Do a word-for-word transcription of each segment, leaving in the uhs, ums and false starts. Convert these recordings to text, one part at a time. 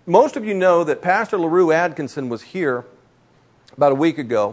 most of you know that Pastor LaRue Atkinson was here about a week ago,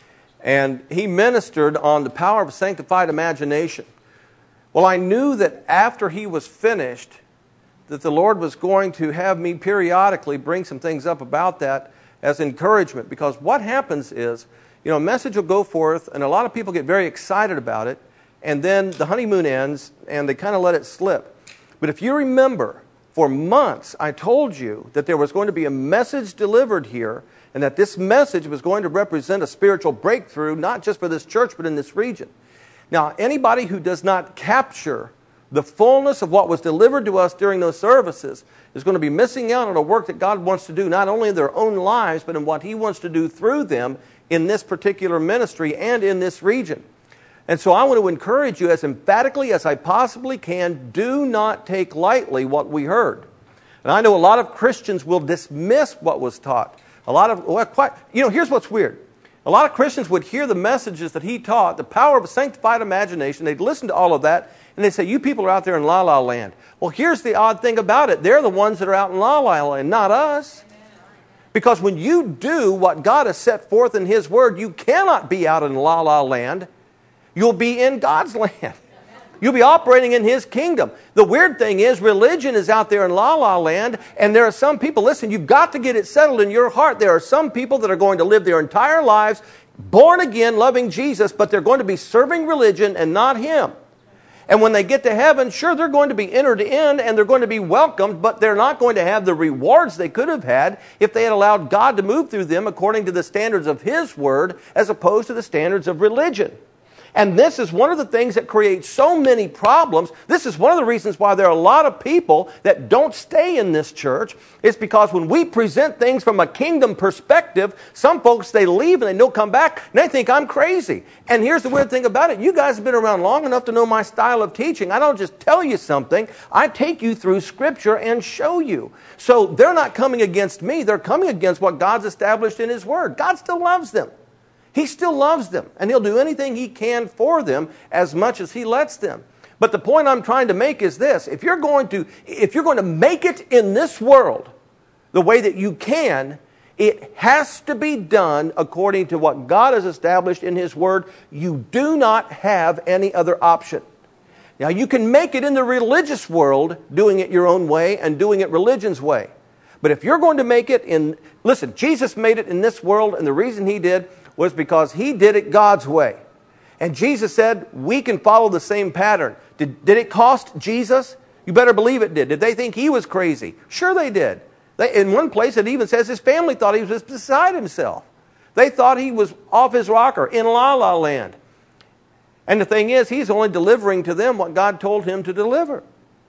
and he ministered on the power of a sanctified imagination. Well, I knew that after he was finished, that the Lord was going to have me periodically bring some things up about that as encouragement, because what happens is, you know, a message will go forth, and a lot of people get very excited about it, and then the honeymoon ends, and they kind of let it slip. But if you remember, for months, I told you that there was going to be a message delivered here, and that this message was going to represent a spiritual breakthrough, not just for this church, but in this region. Now, anybody who does not capture the fullness of what was delivered to us during those services is going to be missing out on a work that God wants to do, not only in their own lives, but in what He wants to do through them in this particular ministry and in this region. And so I want to encourage you as emphatically as I possibly can, do not take lightly what we heard. And I know a lot of Christians will dismiss what was taught. A lot of, well, quite, you know, here's what's weird. A lot of Christians would hear the messages that he taught, the power of a sanctified imagination. They'd listen to all of that, and they'd say, you people are out there in La La Land. Well, here's the odd thing about it. They're the ones that are out in La La Land, not us. Because when you do what God has set forth in His Word, you cannot be out in La La Land. You'll be in God's land. You'll be operating in His kingdom. The weird thing is, religion is out there in La La Land, and there are some people, listen, you've got to get it settled in your heart. There are some people that are going to live their entire lives born again, loving Jesus, but they're going to be serving religion and not Him. And when they get to heaven, sure, they're going to be entered in and they're going to be welcomed, but they're not going to have the rewards they could have had if they had allowed God to move through them according to the standards of His Word as opposed to the standards of religion. And this is one of the things that creates so many problems. This is one of the reasons why there are a lot of people that don't stay in this church. It's because when we present things from a kingdom perspective, some folks, they leave and they don't come back, and they think I'm crazy. And here's the weird thing about it. You guys have been around long enough to know my style of teaching. I don't just tell you something. I take you through Scripture and show you. So they're not coming against me. They're coming against what God's established in His Word. God still loves them. He still loves them, and He'll do anything He can for them as much as He lets them. But the point I'm trying to make is this. If you're going to, if you're going to make it in this world the way that you can, it has to be done according to what God has established in His Word. You do not have any other option. Now, you can make it in the religious world doing it your own way and doing it religion's way. But if you're going to make it in, listen, Jesus made it in this world, and the reason He did was because He did it God's way. And Jesus said, we can follow the same pattern. Did, did it cost Jesus? You better believe it did. Did they think He was crazy? Sure they did. They, in one place it even says His family thought He was beside Himself. They thought He was off His rocker in La La Land. And the thing is, He's only delivering to them what God told Him to deliver.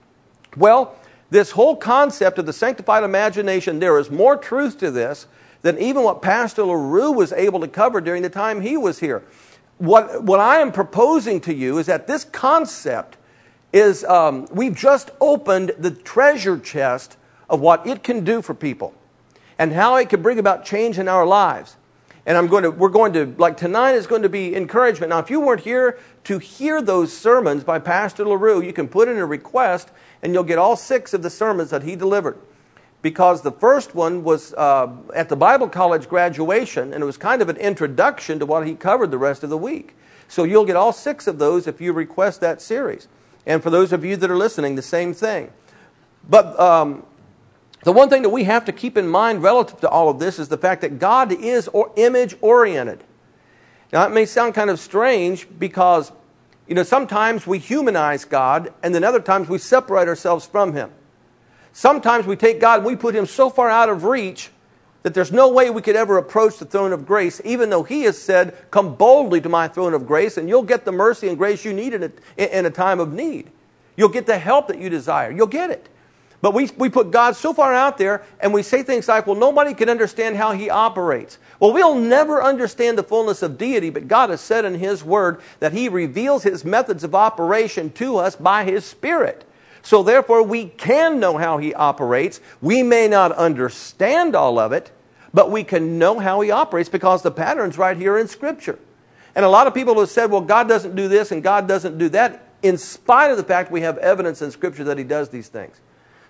Well, this whole concept of the sanctified imagination, there is more truth to this than even what Pastor LaRue was able to cover during the time he was here. What, what I am proposing to you is that this concept is, um, we've just opened the treasure chest of what it can do for people and how it can bring about change in our lives. And I'm going to, we're going to, like tonight is going to be encouragement. Now, if you weren't here to hear those sermons by Pastor LaRue, you can put in a request and you'll get all six of the sermons that he delivered. Because the first one was uh, at the Bible College graduation, and it was kind of an introduction to what he covered the rest of the week. So you'll get all six of those if you request that series. And for those of you that are listening, the same thing. But um, the one thing that we have to keep in mind relative to all of this is the fact that God is or image-oriented. Now, it may sound kind of strange because, you know, sometimes we humanize God, and then other times we separate ourselves from Him. Sometimes we take God and we put Him so far out of reach that there's no way we could ever approach the throne of grace, even though He has said, come boldly to my throne of grace, and you'll get the mercy and grace you need in a, in a time of need. You'll get the help that you desire. You'll get it. But we, we put God so far out there, and we say things like, well, nobody can understand how He operates. Well, we'll never understand the fullness of deity, but God has said in His Word that He reveals His methods of operation to us by His Spirit. So therefore, we can know how He operates. We may not understand all of it, but we can know how He operates because the pattern's right here in Scripture. And a lot of people have said, well, God doesn't do this and God doesn't do that, in spite of the fact we have evidence in Scripture that He does these things.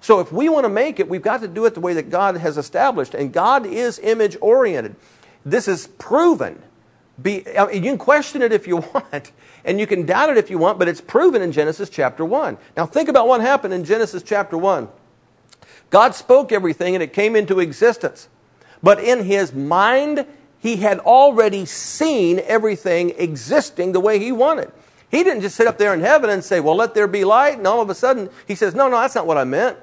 So if we want to make it, we've got to do it the way that God has established. And God is image-oriented. This is proven. Be, I mean, you can question it if you want, and you can doubt it if you want, but it's proven in Genesis chapter one. Now think about what happened in Genesis chapter one. God spoke everything and it came into existence. But in His mind, He had already seen everything existing the way He wanted. He didn't just sit up there in heaven and say, well, let there be light, and all of a sudden He says, no, no, that's not what I meant.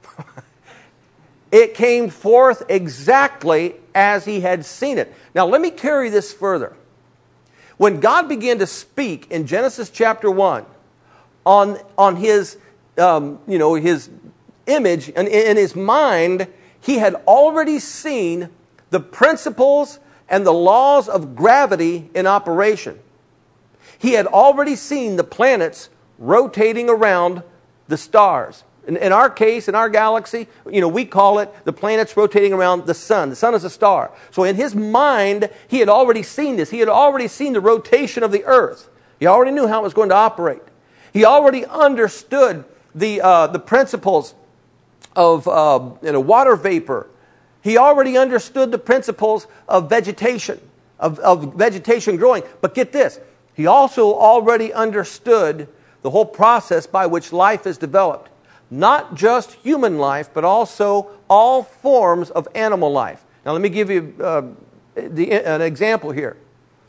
It came forth exactly as He had seen it. Now let me carry this further. When God began to speak in Genesis chapter one on, on His, um, you know, His image, and in His mind, He had already seen the principles and the laws of gravity in operation. He had already seen the planets rotating around the stars. In, in our case, in our galaxy, you know, we call it the planets rotating around the sun. The sun is a star. So in His mind, He had already seen this. He had already seen the rotation of the earth. He already knew how it was going to operate. He already understood the, uh, the principles of uh, you know, water vapor. He already understood the principles of vegetation, of, of vegetation growing. But get this, He also already understood the whole process by which life is developed. Not just human life, but also all forms of animal life. Now let me give you uh, the, an example here.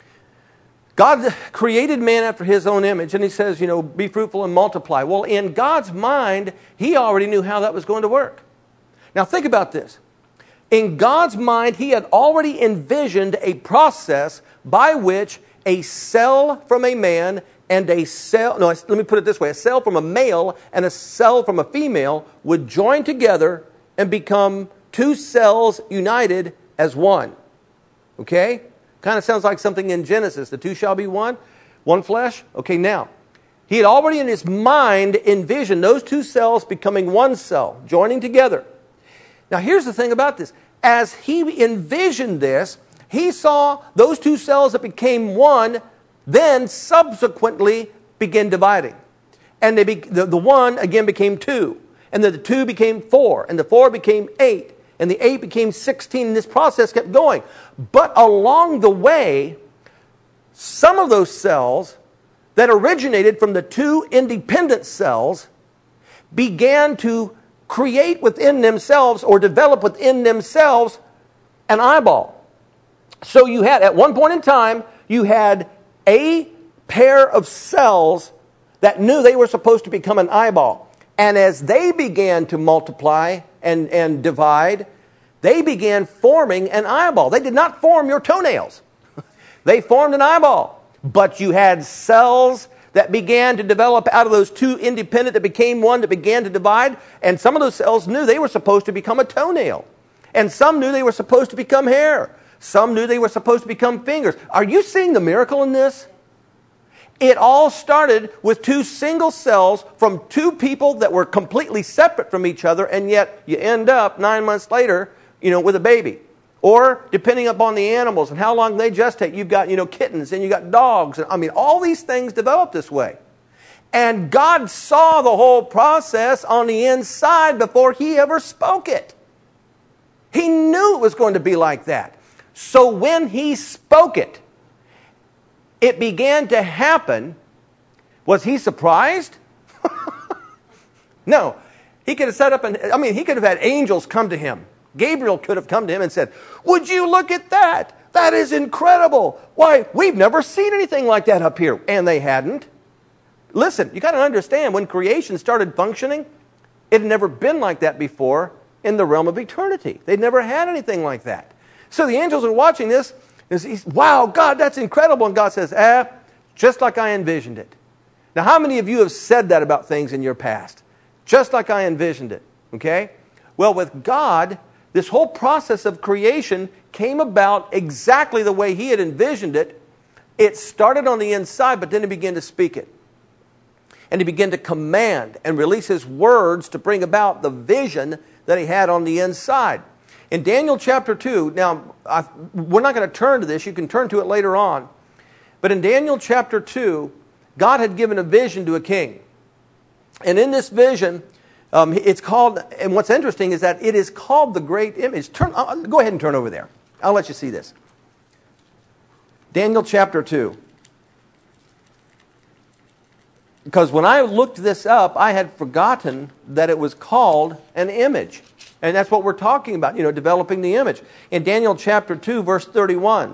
God created man after His own image, and He says, you know, be fruitful and multiply. Well, in God's mind, He already knew how that was going to work. Now think about this. In God's mind, He had already envisioned a process by which a cell from a man and a cell, no, let me put it this way, a cell from a male and a cell from a female would join together and become two cells united as one. Okay? Kind of sounds like something in Genesis. The two shall be one, one flesh. Okay, now, He had already in His mind envisioned those two cells becoming one cell, joining together. Now, here's the thing about this. As He envisioned this, He saw those two cells that became one then subsequently begin dividing. And they be, the, the one again became two. And then the two became four. And the four became eight. And the eight became sixteen. And this process kept going. But along the way, some of those cells that originated from the two independent cells began to create within themselves or develop within themselves an eyeball. So you had, at one point in time, you had a pair of cells that knew they were supposed to become an eyeball. And as they began to multiply and, and divide, they began forming an eyeball. They did not form your toenails. They formed an eyeball. But you had cells that began to develop out of those two independent that became one that began to divide. And some of those cells knew they were supposed to become a toenail. And some knew they were supposed to become hair. Some knew they were supposed to become fingers. Are you seeing the miracle in this? It all started with two single cells from two people that were completely separate from each other, and yet you end up nine months later, you know, with a baby. Or, depending upon the animals and how long they gestate, you've got, you know, kittens and you've got dogs. And, I mean, all these things develop this way. And God saw the whole process on the inside before He ever spoke it. He knew it was going to be like that. So when He spoke it, it began to happen. Was He surprised? No. He could have set up, an, I mean, He could have had angels come to Him. Gabriel could have come to Him and said, would you look at that? That is incredible. Why, we've never seen anything like that up here. And they hadn't. Listen, you got to understand, when creation started functioning, it had never been like that before in the realm of eternity. They'd never had anything like that. So the angels are watching this, and he's, wow, God, that's incredible. And God says, eh, just like I envisioned it. Now, how many of you have said that about things in your past? Just like I envisioned it, okay? Well, with God, this whole process of creation came about exactly the way He had envisioned it. It started on the inside, but then He began to speak it. And He began to command and release His words to bring about the vision that He had on the inside. In Daniel chapter two, now, I, we're not going to turn to this. You can turn to it later on. But in Daniel chapter two, God had given a vision to a king. And in this vision, Um, it's called, and what's interesting is that it is called the great image. Turn, uh, go ahead and turn over there. I'll let you see this. Daniel chapter two. Because when I looked this up, I had forgotten that it was called an image. And that's what we're talking about, you know, developing the image. In Daniel chapter two, verse thirty-one,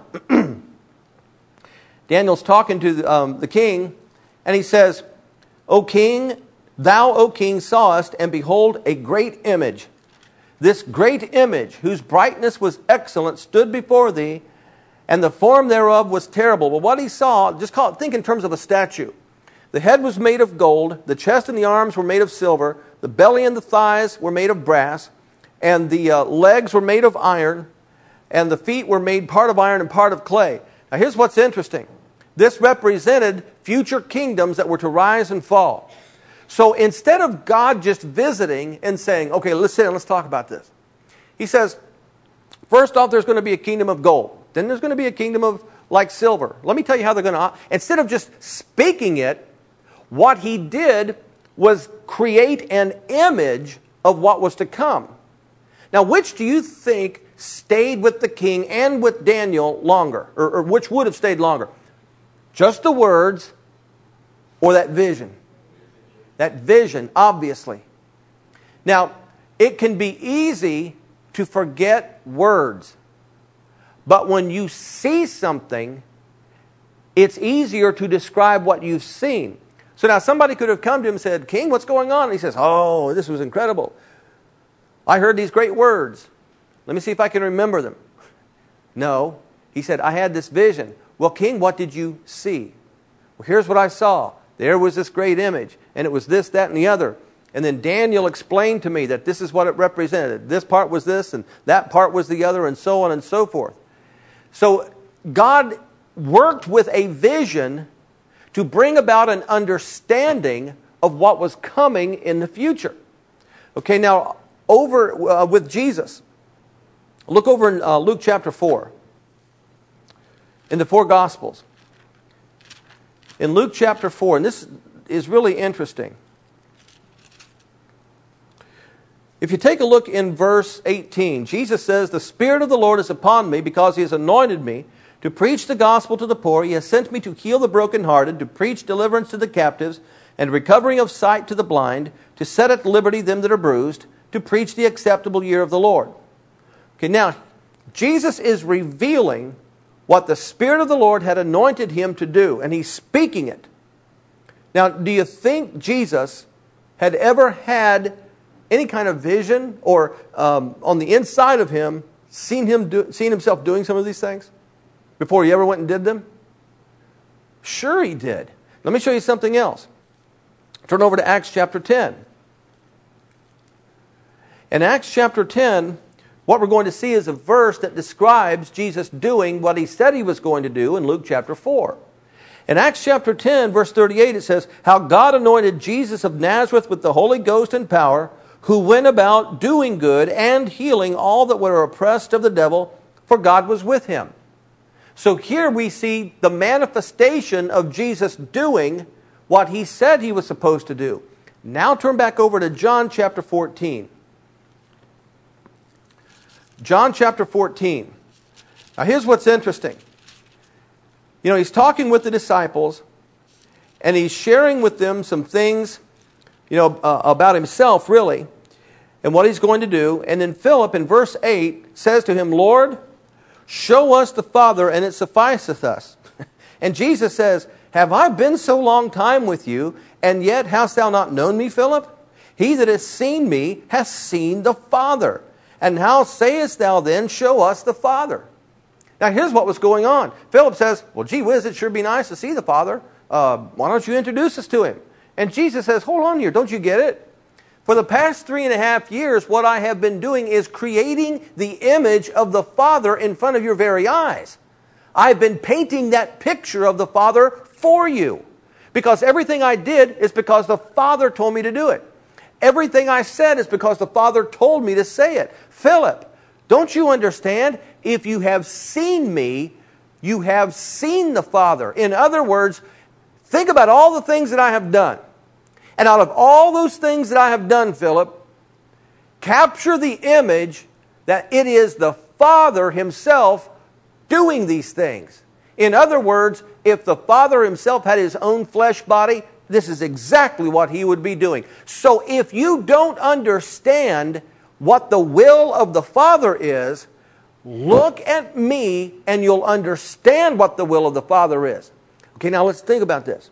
Daniel's talking to um, the king, and he says, O king, thou, O king, sawest, and behold, a great image. This great image, whose brightness was excellent, stood before thee, and the form thereof was terrible. Well, what he saw, just call it, think in terms of a statue. The head was made of gold, the chest and the arms were made of silver, the belly and the thighs were made of brass, and the uh, legs were made of iron, and the feet were made part of iron and part of clay. Now here's what's interesting. This represented future kingdoms that were to rise and fall. So instead of God just visiting and saying, okay, let's sit and let's talk about this. He says, first off, there's going to be a kingdom of gold. Then there's going to be a kingdom of like silver. Let me tell you how they're going to, instead of just speaking it, what he did was create an image of what was to come. Now, which do you think stayed with the king and with Daniel longer? Or, or which would have stayed longer? Just the words or that vision? That vision, obviously. Now, it can be easy to forget words. But when you see something, it's easier to describe what you've seen. So now somebody could have come to him and said, King, what's going on? And he says, oh, this was incredible. I heard these great words. Let me see if I can remember them. No. He said, I had this vision. Well, King, what did you see? Well, here's what I saw. There was this great image, and it was this, that, and the other. And then Daniel explained to me that this is what it represented. This part was this, and that part was the other, and so on and so forth. So God worked with a vision to bring about an understanding of what was coming in the future. Okay, now over uh, with Jesus. Look over in uh, Luke chapter four. In the four Gospels. In Luke chapter four, and this is really interesting. If you take a look in verse eighteen, Jesus says, the Spirit of the Lord is upon me because He has anointed me to preach the gospel to the poor. He has sent me to heal the brokenhearted, to preach deliverance to the captives, and recovering of sight to the blind, to set at liberty them that are bruised, to preach the acceptable year of the Lord. Okay, now, Jesus is revealing what the Spirit of the Lord had anointed Him to do, and He's speaking it. Now, do you think Jesus had ever had any kind of vision or um, on the inside of Him seen him do, seen Himself doing some of these things before He ever went and did them? Sure He did. Let me show you something else. Turn over to Acts chapter ten. In Acts chapter ten, what we're going to see is a verse that describes Jesus doing what He said He was going to do in Luke chapter four. In Acts chapter ten, verse thirty-eight, it says, how God anointed Jesus of Nazareth with the Holy Ghost and power, who went about doing good and healing all that were oppressed of the devil, for God was with Him. So here we see the manifestation of Jesus doing what He said He was supposed to do. Now turn back over to John chapter fourteen. John chapter fourteen. Now here's what's interesting. You know, He's talking with the disciples, and He's sharing with them some things, you know, uh, about Himself, really, and what He's going to do. And then Philip, in verse eight, says to Him, Lord, show us the Father, and it sufficeth us. And Jesus says, have I been so long time with you, and yet hast thou not known me, Philip? He that has seen me hath seen the Father. And how sayest thou then, show us the Father? Now here's what was going on. Philip says, well, gee whiz, it'd sure be nice to see the Father. Uh, why don't you introduce us to Him? And Jesus says, hold on here, don't you get it? For the past three and a half years, what I have been doing is creating the image of the Father in front of your very eyes. I've been painting that picture of the Father for you. Because everything I did is because the Father told me to do it. Everything I said is because the Father told me to say it. Philip, don't you understand? If you have seen me, you have seen the Father. In other words, think about all the things that I have done. And out of all those things that I have done, Philip, capture the image that it is the Father Himself doing these things. In other words, if the Father Himself had His own flesh body, this is exactly what He would be doing. So if you don't understand what the will of the Father is, look at me and you'll understand what the will of the Father is. Okay, now let's think about this.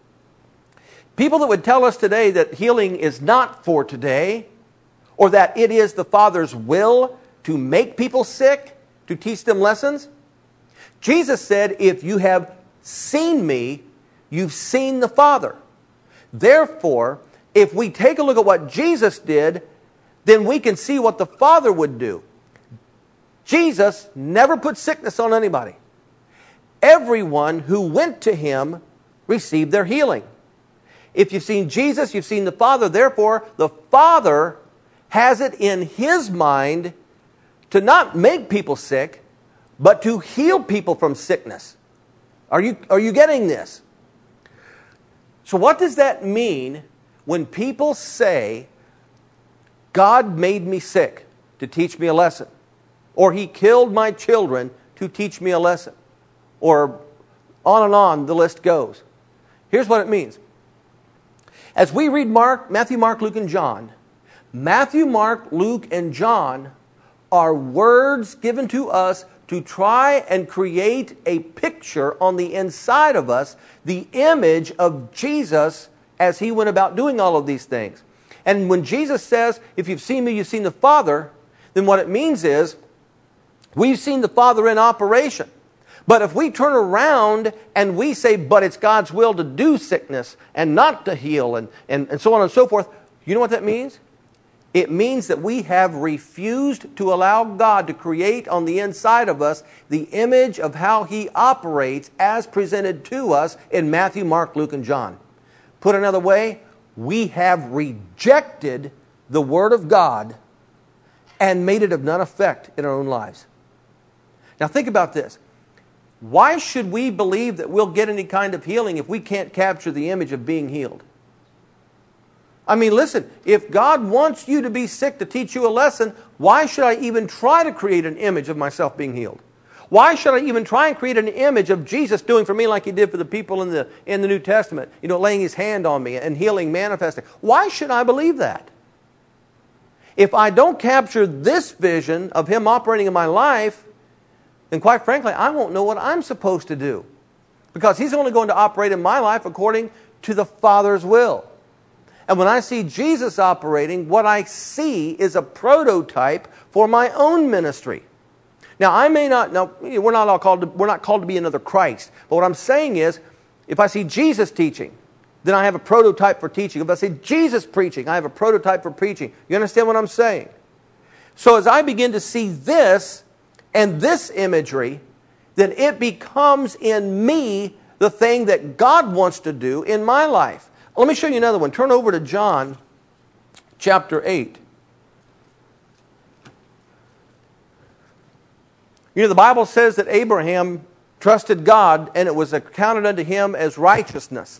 People that would tell us today that healing is not for today, or that it is the Father's will to make people sick, to teach them lessons. Jesus said, if you have seen me, you've seen the Father. Therefore, if we take a look at what Jesus did, then we can see what the Father would do. Jesus never put sickness on anybody. Everyone who went to Him received their healing. If you've seen Jesus, you've seen the Father. Therefore, the Father has it in His mind to not make people sick, but to heal people from sickness. Are you, are you getting this? So what does that mean when people say, God made me sick to teach me a lesson? Or He killed my children to teach me a lesson? Or on and on the list goes. Here's what it means. As we read Mark, Matthew, Mark, Luke, and John, Matthew, Mark, Luke, and John are words given to us to try and create a picture on the inside of us, the image of Jesus as He went about doing all of these things. And when Jesus says, if you've seen me, you've seen the Father, then what it means is, we've seen the Father in operation. But if we turn around and we say, but it's God's will to do sickness and not to heal and, and, and so on and so forth, you know what that means? It means that we have refused to allow God to create on the inside of us the image of how He operates as presented to us in Matthew, Mark, Luke, and John. Put another way, we have rejected the Word of God and made it of none effect in our own lives. Now think about this. Why should we believe that we'll get any kind of healing if we can't capture the image of being healed? I mean, listen, if God wants you to be sick to teach you a lesson, why should I even try to create an image of myself being healed? Why should I even try and create an image of Jesus doing for me like He did for the people in the, in the New Testament, you know, laying His hand on me and healing, manifesting? Why should I believe that? If I don't capture this vision of Him operating in my life, then quite frankly, I won't know what I'm supposed to do. Because He's only going to operate in my life according to the Father's will. And when I see Jesus operating, what I see is a prototype for my own ministry. Now, I may not, now, we're not all called to, we're not called to be another Christ. But what I'm saying is, if I see Jesus teaching, then I have a prototype for teaching. If I see Jesus preaching, I have a prototype for preaching. You understand what I'm saying? So as I begin to see this and this imagery, then it becomes in me the thing that God wants to do in my life. Let me show you another one. Turn over to John chapter eight. You know, the Bible says that Abraham trusted God and it was accounted unto him as righteousness.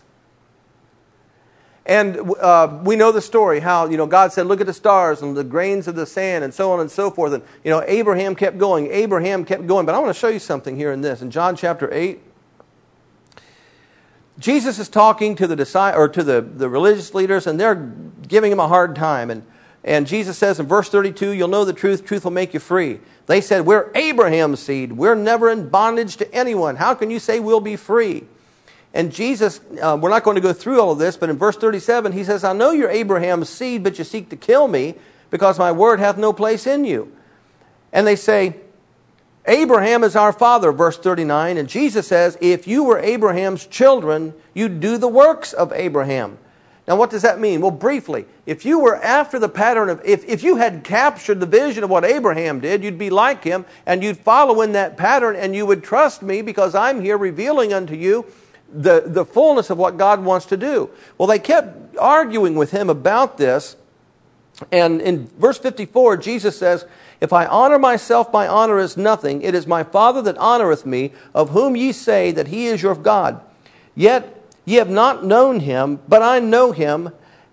And uh, we know the story, how, you know, God said, look at the stars and the grains of the sand and so on and so forth. And, you know, Abraham kept going. Abraham kept going. But I want to show you something here in this. In John chapter eight, Jesus is talking to the disciples, or to the, the religious leaders, and they're giving Him a hard time. And, and Jesus says in verse thirty-two, you'll know the truth, truth will make you free. They said, we're Abraham's seed. We're never in bondage to anyone. How can you say we'll be free? And Jesus, uh, we're not going to go through all of this, but in verse thirty-seven, He says, I know you're Abraham's seed, but you seek to kill me, because my word hath no place in you. And they say, Abraham is our father, verse thirty-nine. And Jesus says, if you were Abraham's children, you'd do the works of Abraham. Now what does that mean? Well, briefly, if you were after the pattern of, if, if you had captured the vision of what Abraham did, you'd be like him, and you'd follow in that pattern, and you would trust me, because I'm here revealing unto you the, the fullness of what God wants to do. Well, they kept arguing with Him about this. And in verse fifty-four, Jesus says, if I honor myself, my honor is nothing. It is my Father that honoreth me, of whom ye say that He is your God. Yet ye have not known Him, but I know Him.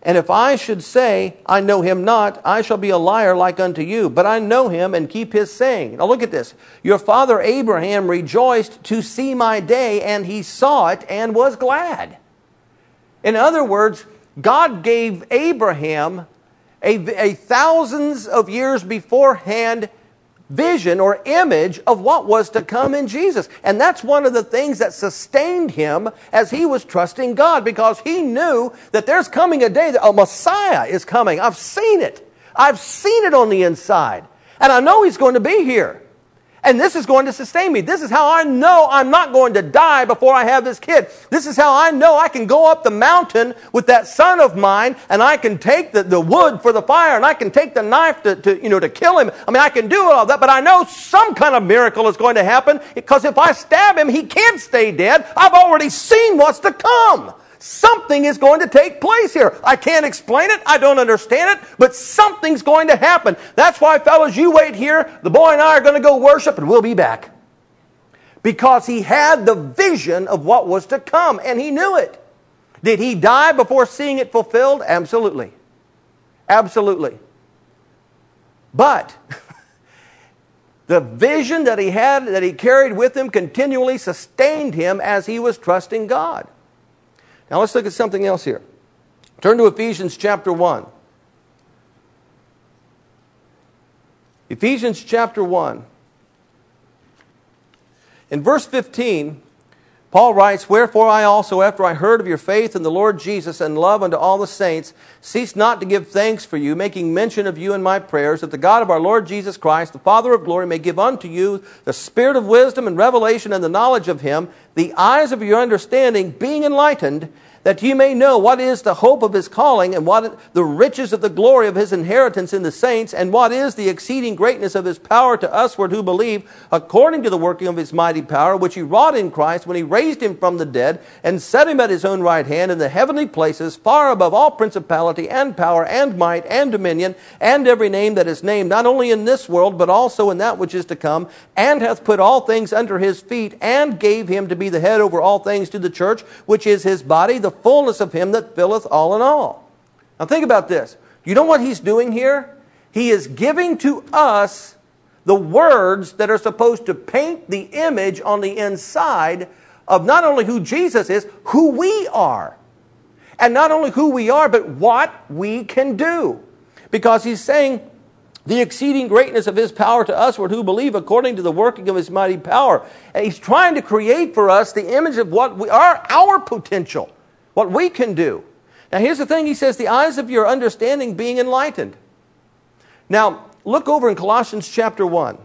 And if I should say, I know him not, I shall be a liar like unto you. But I know him and keep his saying. Now look at this. Your father Abraham rejoiced to see my day, and he saw it and was glad. In other words, God gave Abraham a, a thousands of years beforehand vision or image of what was to come in Jesus. And that's one of the things that sustained him as he was trusting God, because he knew that there's coming a day that a Messiah is coming. I've seen it. I've seen it on the inside. And I know he's going to be here. And this is going to sustain me. This is how I know I'm not going to die before I have this kid. This is how I know I can go up the mountain with that son of mine, and I can take the, the wood for the fire, and I can take the knife to, to, you know, to kill him. I mean, I can do all that, but I know some kind of miracle is going to happen, because if I stab him, he can't stay dead. I've already seen what's to come. Something is going to take place here. I can't explain it. I don't understand it. But something's going to happen. That's why, fellas, you wait here. The boy and I are going to go worship, and we'll be back. Because he had the vision of what was to come, and he knew it. Did he die before seeing it fulfilled? Absolutely. Absolutely. But the vision that he had, that he carried with him, continually sustained him as he was trusting God. Now let's look at something else here. Turn to Ephesians chapter one. Ephesians chapter one. In verse fifteen, Paul writes, Wherefore I also, after I heard of your faith in the Lord Jesus and love unto all the saints, cease not to give thanks for you, making mention of you in my prayers, that the God of our Lord Jesus Christ, the Father of glory, may give unto you the spirit of wisdom and revelation and the knowledge of him, the eyes of your understanding being enlightened, that ye may know what is the hope of his calling, and what the riches of the glory of his inheritance in the saints, and what is the exceeding greatness of his power to usward who believe, according to the working of his mighty power, which he wrought in Christ when he raised him from the dead, and set him at his own right hand in the heavenly places, far above all principality and power and might and dominion, and every name that is named, not only in this world, but also in that which is to come, and hath put all things under his feet, and gave him to be the head over all things to the church, which is his body, the fullness of him that filleth all in all. Now think about this. You know what he's doing here? He is giving to us the words that are supposed to paint the image on the inside of not only who Jesus is, who we are. And not only who we are, but what we can do. Because he's saying, the exceeding greatness of his power to usward who believe, according to the working of his mighty power. And he's trying to create for us the image of what we are, our potential. What we can do. Now here's the thing, he says, the eyes of your understanding being enlightened. Now, look over in Colossians chapter one.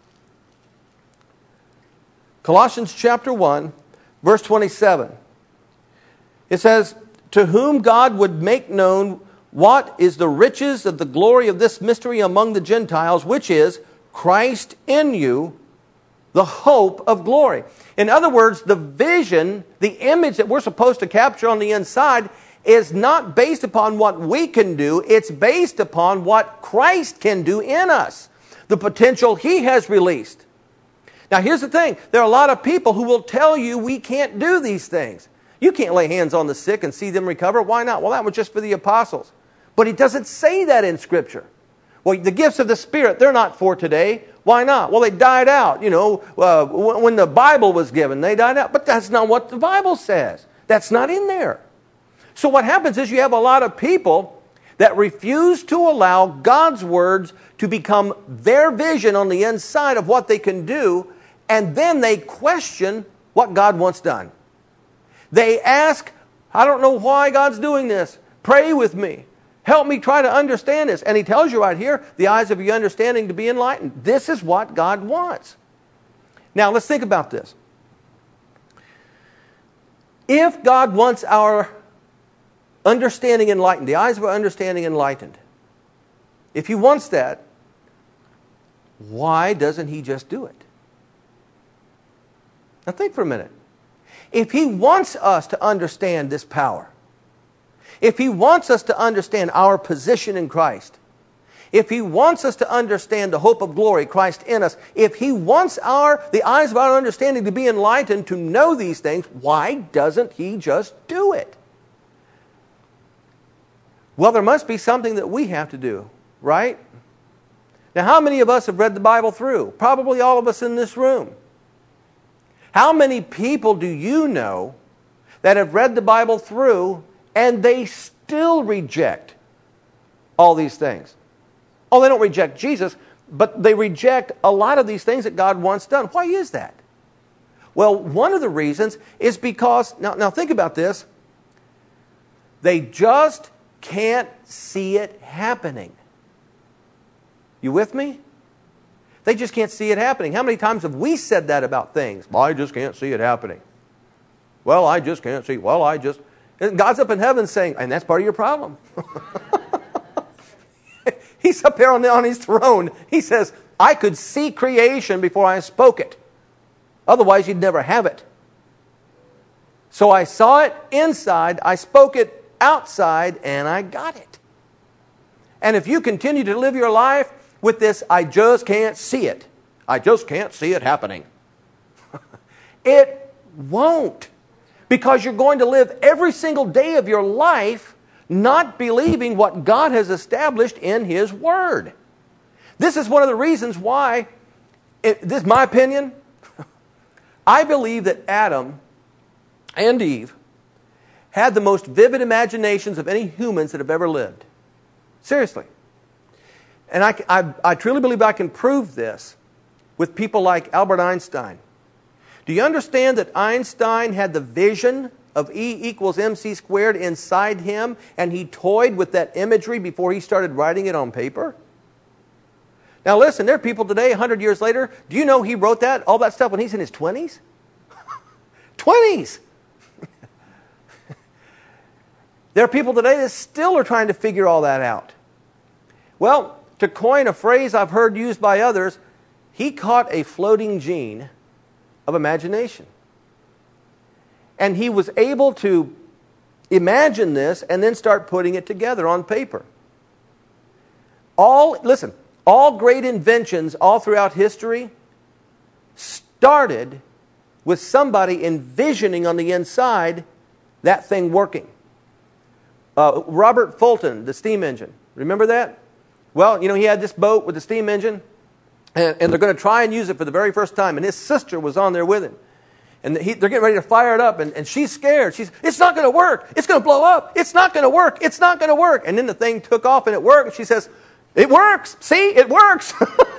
Colossians chapter one, verse twenty-seven. It says, to whom God would make known what is the riches of the glory of this mystery among the Gentiles, which is Christ in you, the hope of glory. In other words, the vision, the image that we're supposed to capture on the inside is not based upon what we can do. It's based upon what Christ can do in us. The potential he has released. Now here's the thing. There are a lot of people who will tell you we can't do these things. You can't lay hands on the sick and see them recover. Why not? Well, that was just for the apostles. But he doesn't say that in Scripture. Well, the gifts of the Spirit, they're not for today. Why not? Well, they died out. You know, uh, when the Bible was given, they died out. But that's not what the Bible says. That's not in there. So what happens is you have a lot of people that refuse to allow God's words to become their vision on the inside of what they can do, and then they question what God wants done. They ask, I don't know why God's doing this. Pray with me. Help me try to understand this. And he tells you right here, the eyes of your understanding to be enlightened. This is what God wants. Now, let's think about this. If God wants our understanding enlightened, the eyes of our understanding enlightened, if he wants that, why doesn't he just do it? Now, think for a minute. If he wants us to understand this power, if he wants us to understand our position in Christ, if he wants us to understand the hope of glory, Christ in us, if he wants our the eyes of our understanding to be enlightened, to know these things, why doesn't he just do it? Well, there must be something that we have to do, right? Now, how many of us have read the Bible through? Probably all of us in this room. How many people do you know that have read the Bible through and they still reject all these things? Oh, they don't reject Jesus, but they reject a lot of these things that God wants done. Why is that? Well, one of the reasons is because, now, now think about this, they just can't see it happening. You with me? They just can't see it happening. How many times have we said that about things? Well, I just can't see it happening. Well, I just can't see. Well, I just... And God's up in heaven saying, and that's part of your problem. He's up there on, the, on his throne. He says, I could see creation before I spoke it. Otherwise, you'd never have it. So I saw it inside, I spoke it outside, and I got it. And if you continue to live your life with this, I just can't see it. I just can't see it happening. It won't. Because you're going to live every single day of your life not believing what God has established in His Word. This is one of the reasons why, it, this is my opinion, I believe that Adam and Eve had the most vivid imaginations of any humans that have ever lived. Seriously. And I, I, I truly believe I can prove this with people like Albert Einstein. Do you understand that Einstein had the vision of E equals mc squared inside him, and he toyed with that imagery before he started writing it on paper? Now listen, there are people today, one hundred years later, do you know he wrote that, all that stuff when he's in his twenties? twenties! There are people today that still are trying to figure all that out. Well, to coin a phrase I've heard used by others, he caught a floating gene of imagination. And he was able to imagine this and then start putting it together on paper. All, listen, all great inventions all throughout history started with somebody envisioning on the inside that thing working. Uh, Robert Fulton, the steam engine. Remember that? Well, you know, he had this boat with the steam engine, and, and they're going to try and use it for the very first time. And his sister was on there with him. And he, they're getting ready to fire it up, and, and she's scared. She's, it's not going to work. It's going to blow up. It's not going to work. It's not going to work. And then the thing took off, and it worked. And she says, it works. See, it works.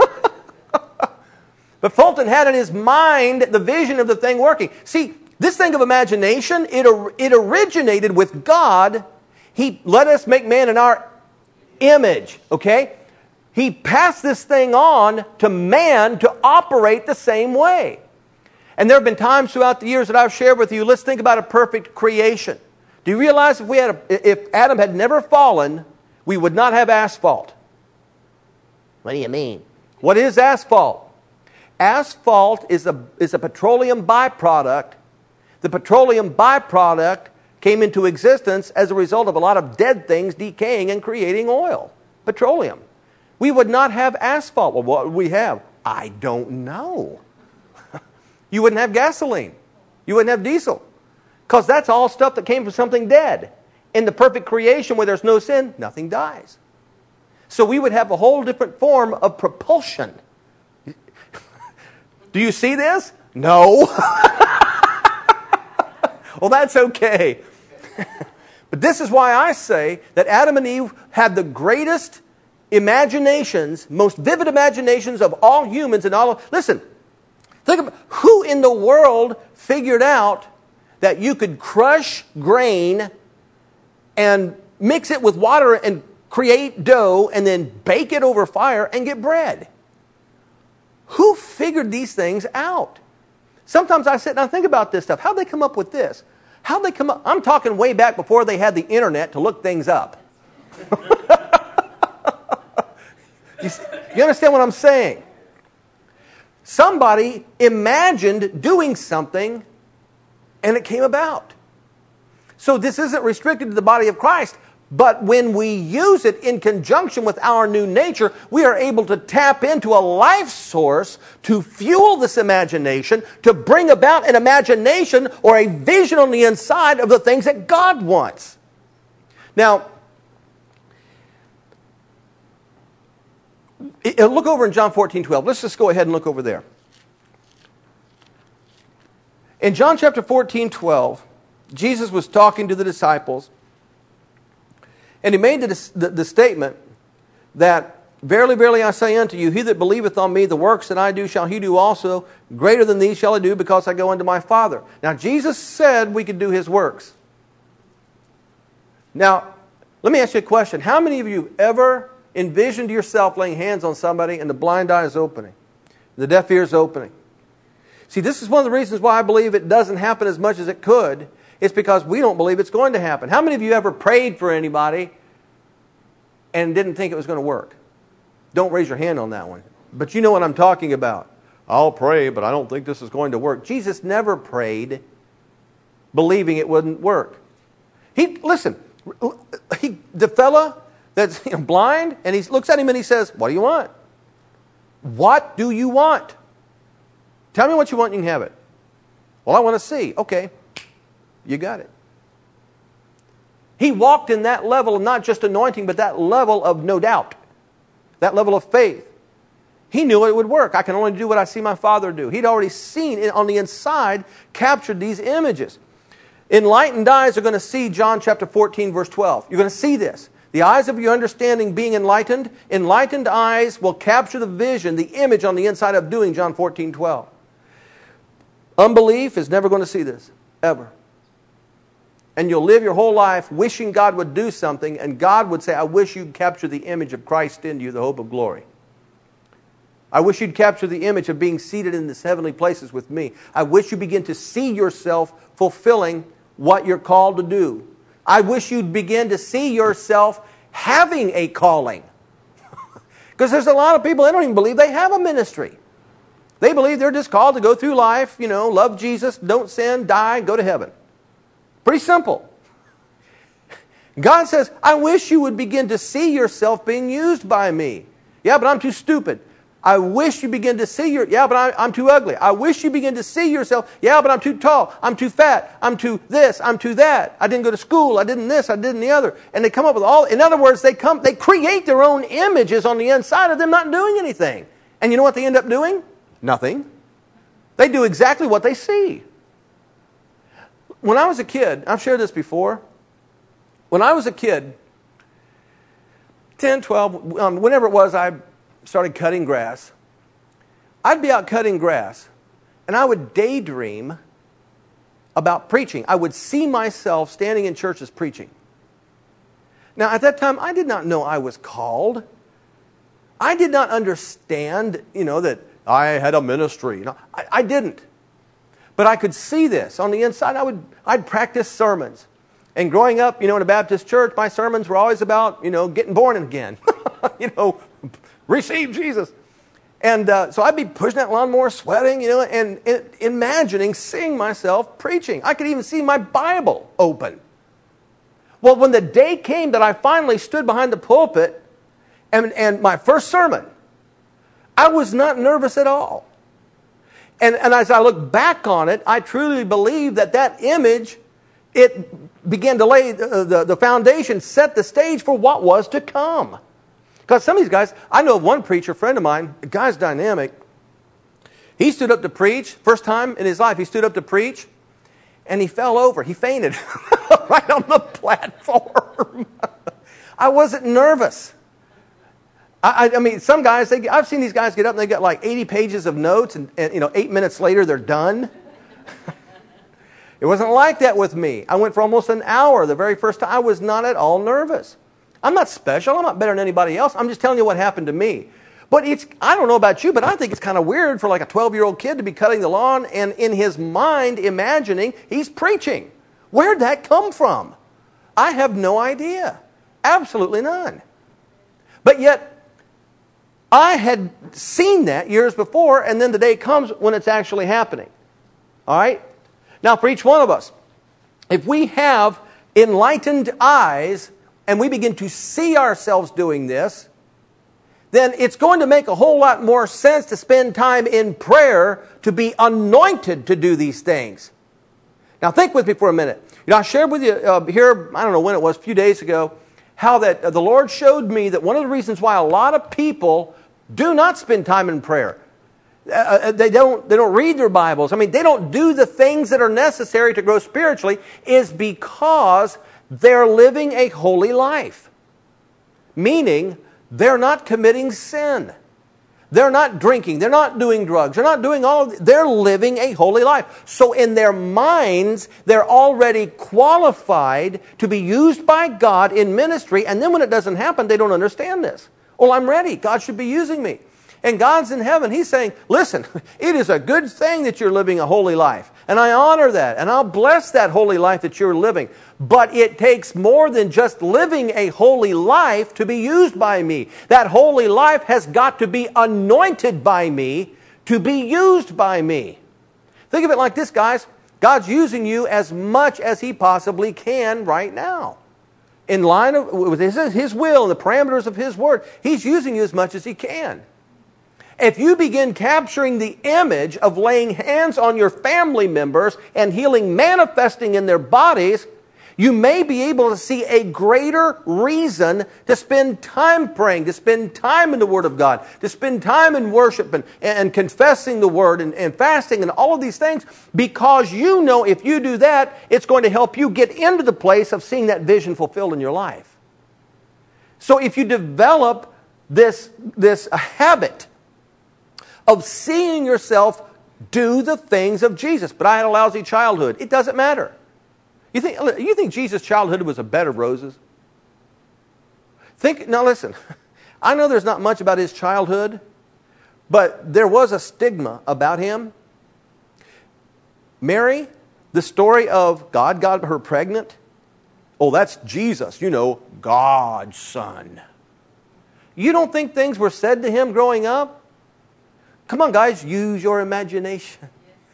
But Fulton had in his mind the vision of the thing working. See, this thing of imagination, it, it originated with God. He let us make man in our image, okay? He passed this thing on to man to operate the same way. And there have been times throughout the years that I've shared with you, let's think about a perfect creation. Do you realize if we had a, if Adam had never fallen, we would not have asphalt? What do you mean? What is asphalt? Asphalt is a, is a petroleum byproduct. The petroleum byproduct came into existence as a result of a lot of dead things decaying and creating oil, petroleum. We would not have asphalt. Well, what would we have? I don't know. You wouldn't have gasoline. You wouldn't have diesel. Because that's all stuff that came from something dead. In the perfect creation where there's no sin, nothing dies. So we would have a whole different form of propulsion. Do you see this? No. Well, that's okay. But this is why I say that Adam and Eve had the greatest imaginations, most vivid imaginations of all humans and all of... Listen, think about who in the world figured out that you could crush grain and mix it with water and create dough and then bake it over fire and get bread? Who figured these things out? Sometimes I sit and I think about this stuff. How'd they come up with this? How'd they come up? I'm talking way back before they had the internet to look things up. you, see, you understand what I'm saying? Somebody imagined doing something and it came about. So this isn't restricted to the body of Christ. But when we use it in conjunction with our new nature, we are able to tap into a life source to fuel this imagination, to bring about an imagination or a vision on the inside of the things that God wants. Now, Look over in John fourteen twelve. Let's just go ahead and look over there. In John chapter fourteen twelve, Jesus was talking to the disciples, and he made the, the, the statement that, verily, verily, I say unto you, he that believeth on me, the works that I do shall he do also. Greater than these shall I do, because I go unto my Father. Now, Jesus said we could do his works. Now, let me ask you a question. How many of you have ever envisioned yourself laying hands on somebody and the blind eye is opening, the deaf ear is opening? See, this is one of the reasons why I believe it doesn't happen as much as it could. It's because we don't believe it's going to happen. How many of you ever prayed for anybody and didn't think it was going to work? Don't raise your hand on that one. But you know what I'm talking about. I'll pray, but I don't think this is going to work. Jesus never prayed believing it wouldn't work. He listen, he the fella that's you know, blind, and he looks at him and he says, "What do you want? What do you want? Tell me what you want and you can have it." "Well, I want to see." "Okay, you got it." He walked in that level of not just anointing, but that level of no doubt. That level of faith. He knew it would work. I can only do what I see my Father do. He'd already seen it on the inside, captured these images. Enlightened eyes are going to see John chapter fourteen, verse twelve. You're going to see this. The eyes of your understanding being enlightened. Enlightened eyes will capture the vision, the image on the inside of doing John fourteen, twelve. Unbelief is never going to see this, ever. And you'll live your whole life wishing God would do something, and God would say, "I wish you'd capture the image of Christ in you, the hope of glory. I wish you'd capture the image of being seated in these heavenly places with me. I wish you begin to see yourself fulfilling what you're called to do. I wish you'd begin to see yourself having a calling." Because there's a lot of people, they don't even believe they have a ministry. They believe they're just called to go through life, you know, love Jesus, don't sin, die, go to heaven. Pretty simple. God says, "I wish you would begin to see yourself being used by me." "Yeah, but I'm too stupid." "I wish you begin to see your, yeah, but I, I'm too ugly." "I wish you begin to see yourself, yeah, but I'm too tall, I'm too fat, I'm too this, I'm too that. I didn't go to school, I didn't this, I didn't the other." And they come up with all, in other words, they come, they create their own images on the inside of them not doing anything. And you know what they end up doing? Nothing. They do exactly what they see. When I was a kid, I've shared this before. When I was a kid, ten, twelve, um, whenever it was, I started cutting grass. I'd be out cutting grass, and I would daydream about preaching. I would see myself standing in churches preaching. Now, at that time, I did not know I was called. I did not understand, you know, that I had a ministry. You know, I, I didn't. But I could see this on the inside. I would, I'd practice sermons. And growing up, you know, in a Baptist church, my sermons were always about, you know, getting born again. you know, receive Jesus. And uh, so I'd be pushing that lawnmower, sweating, you know, and, and imagining, seeing myself preaching. I could even see my Bible open. Well, when the day came that I finally stood behind the pulpit and, and my first sermon, I was not nervous at all. And, and as I look back on it, I truly believe that that image, it began to lay the, the, the foundation, set the stage for what was to come. Because some of these guys, I know of one preacher, friend of mine, the guy's dynamic. He stood up to preach, first time in his life, he stood up to preach, and he fell over. He fainted right on the platform. I wasn't nervous. I, I mean, some guys, they, I've seen these guys get up and they got like eighty pages of notes, and, and you know, eight minutes later they're done. It wasn't like that with me. I went for almost an hour the very first time. I was not at all nervous. I'm not special. I'm not better than anybody else. I'm just telling you what happened to me. But it's, I don't know about you, but I think it's kind of weird for like a twelve-year-old kid to be cutting the lawn and in his mind imagining he's preaching. Where'd that come from? I have no idea. Absolutely none. But yet, I had seen that years before, and then the day comes when it's actually happening. All right? Now, for each one of us, if we have enlightened eyes and we begin to see ourselves doing this, then it's going to make a whole lot more sense to spend time in prayer to be anointed to do these things. Now, think with me for a minute. You know, I shared with you uh, here, I don't know when it was, a few days ago, how that uh, the Lord showed me that one of the reasons why a lot of people do not spend time in prayer. Uh, they don't they don't read their Bibles. I mean, they don't do the things that are necessary to grow spiritually, is because they're living a holy life. Meaning, they're not committing sin. They're not drinking. They're not doing drugs. They're not doing all of, they're living a holy life. So in their minds, they're already qualified to be used by God in ministry. And then when it doesn't happen, they don't understand this. Well, I'm ready. God should be using me. And God's in heaven. He's saying, listen, it is a good thing that you're living a holy life. And I honor that. And I'll bless that holy life that you're living. But it takes more than just living a holy life to be used by me. That holy life has got to be anointed by me to be used by me. Think of it like this, guys. God's using you as much as He possibly can right now. In line of, with His, His will and the parameters of His Word, He's using you as much as He can. If you begin capturing the image of laying hands on your family members and healing manifesting in their bodies, you may be able to see a greater reason to spend time praying, to spend time in the Word of God, to spend time in worship and, and confessing the Word and, and fasting and all of these things, because you know if you do that, it's going to help you get into the place of seeing that vision fulfilled in your life. So if you develop this, this habit of seeing yourself do the things of Jesus. But I had a lousy childhood. It doesn't matter. You think, you think Jesus' childhood was a bed of roses? Think, now listen, I know there's not much about his childhood, but there was a stigma about him. Mary, the story of God got her pregnant. Oh, that's Jesus, you know, God's son. You don't think things were said to him growing up? Come on, guys, use your imagination.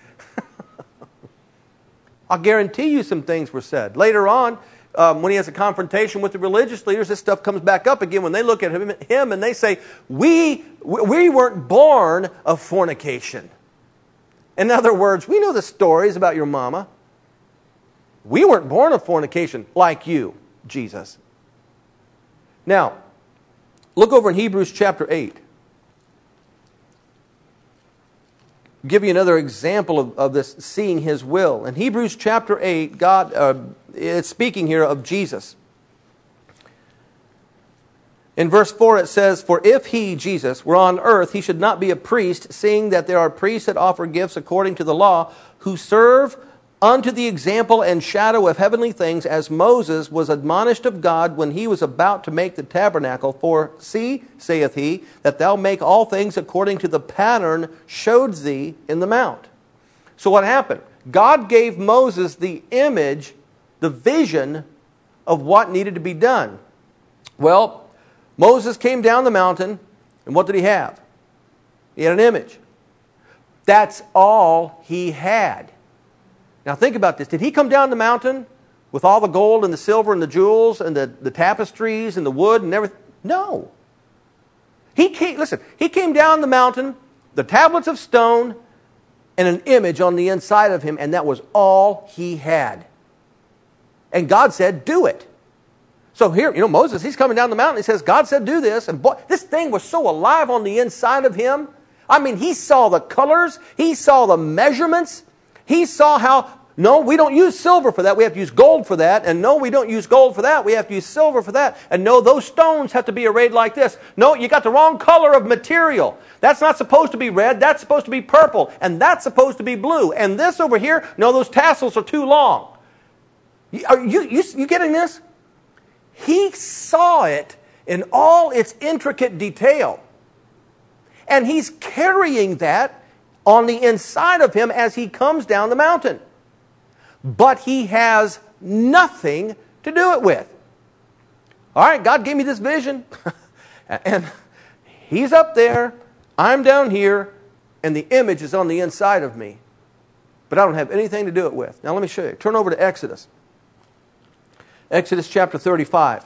I'll guarantee you some things were said. Later on, um, when he has a confrontation with the religious leaders, this stuff comes back up again when they look at him, him and they say, we, we weren't born of fornication. In other words, we know the stories about your mama. We weren't born of fornication like you, Jesus. Now, look over in Hebrews chapter eight. Give you another example of, of this seeing His will. In Hebrews chapter eight, God uh, is speaking here of Jesus. In verse four it says, "For if He, Jesus, were on earth, He should not be a priest, seeing that there are priests that offer gifts according to the law, who serve unto the example and shadow of heavenly things, as Moses was admonished of God when he was about to make the tabernacle. For see, saith he, that thou make all things according to the pattern showed thee in the mount." So what happened? God gave Moses the image, the vision of what needed to be done. Well, Moses came down the mountain, and what did he have? He had an image. That's all he had. Now think about this. Did he come down the mountain with all the gold and the silver and the jewels and the, the tapestries and the wood and everything? No. He came, listen, he came down the mountain, the tablets of stone, and an image on the inside of him, and that was all he had. And God said, do it. So here, you know, Moses, he's coming down the mountain. He says, God said, do this. And boy, this thing was so alive on the inside of him. I mean, he saw the colors. He saw the measurements. He saw how, no, we don't use silver for that. We have to use gold for that. And no, we don't use gold for that. We have to use silver for that. And no, those stones have to be arrayed like this. No, you got the wrong color of material. That's not supposed to be red. That's supposed to be purple. And that's supposed to be blue. And this over here, no, those tassels are too long. Are you, you, you getting this? He saw it in all its intricate detail. And he's carrying that on the inside of him as he comes down the mountain. But he has nothing to do it with. All right, God gave me this vision. And He's up there, I'm down here, and the image is on the inside of me. But I don't have anything to do it with. Now let me show you. Turn over to Exodus. Exodus chapter thirty-five.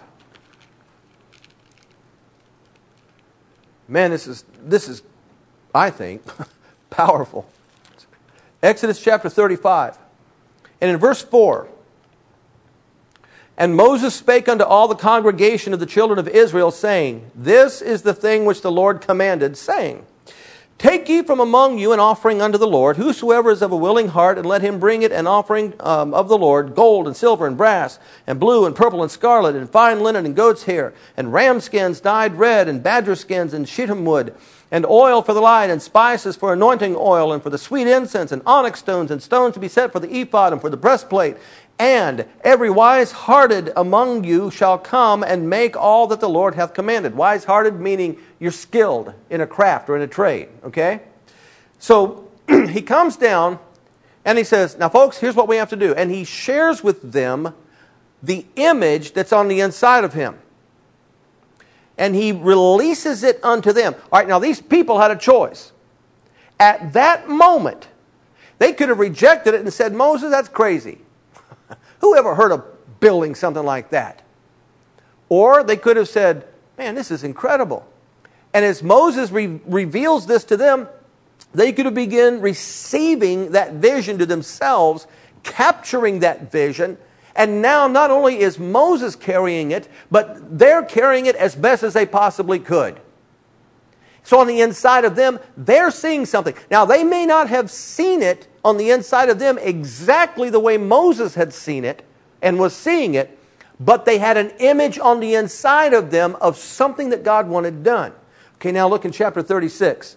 Man, this is, this is, I think, powerful. Exodus chapter thirty-five. And in verse four, And Moses spake unto all the congregation of the children of Israel, saying, This is the thing which the Lord commanded, saying, Take ye from among you an offering unto the Lord, whosoever is of a willing heart, and let him bring it an offering um, of the Lord, gold and silver and brass, and blue and purple and scarlet, and fine linen and goat's hair, and ram skins dyed red, and badger skins and shittim wood, and oil for the light, and spices for anointing oil, and for the sweet incense, and onyx stones, and stones to be set for the ephod, and for the breastplate. And every wise-hearted among you shall come and make all that the Lord hath commanded. Wise-hearted meaning you're skilled in a craft or in a trade, okay? So he comes down and he says, now folks, here's what we have to do. And he shares with them the image that's on the inside of him. And he releases it unto them. All right, now these people had a choice. At that moment, they could have rejected it and said, Moses, that's crazy. Who ever heard of building something like that? Or they could have said, man, this is incredible. And as Moses re- reveals this to them, they could have begun receiving that vision to themselves, capturing that vision. And now not only is Moses carrying it, but they're carrying it as best as they possibly could. So on the inside of them, they're seeing something. Now they may not have seen it on the inside of them exactly the way Moses had seen it and was seeing it, but they had an image on the inside of them of something that God wanted done. Okay, now look in chapter thirty-six.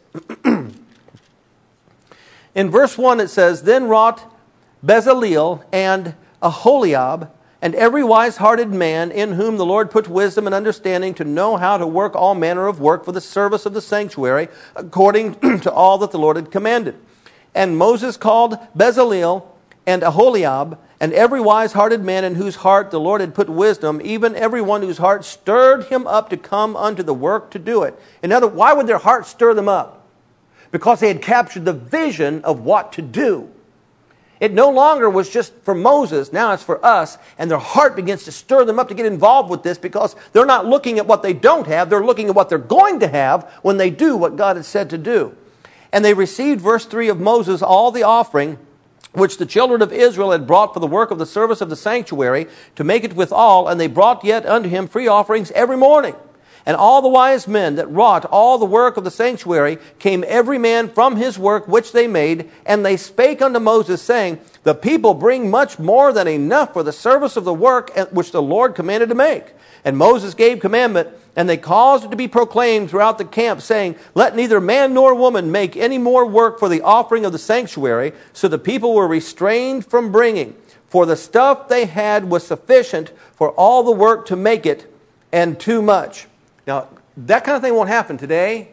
In verse one it says, Then wrought Bezaleel and Aholiab, and every wise-hearted man in whom the Lord put wisdom and understanding to know how to work all manner of work for the service of the sanctuary, according to all that the Lord had commanded. And Moses called Bezaleel and Aholiab, and every wise-hearted man in whose heart the Lord had put wisdom, even every one whose heart stirred him up to come unto the work to do it. In other words, why would their heart stir them up? Because they had captured the vision of what to do. It no longer was just for Moses, now it's for us, and their heart begins to stir them up to get involved with this because they're not looking at what they don't have, they're looking at what they're going to have when they do what God has said to do. And they received, verse three of Moses, all the offering which the children of Israel had brought for the work of the service of the sanctuary, to make it withal, and they brought yet unto him free offerings every morning. And all the wise men that wrought all the work of the sanctuary came every man from his work which they made, and they spake unto Moses, saying, The people bring much more than enough for the service of the work which the Lord commanded to make. And Moses gave commandment, and they caused it to be proclaimed throughout the camp, saying, Let neither man nor woman make any more work for the offering of the sanctuary. So the people were restrained from bringing, for the stuff they had was sufficient for all the work to make it, and too much. Now, that kind of thing won't happen today.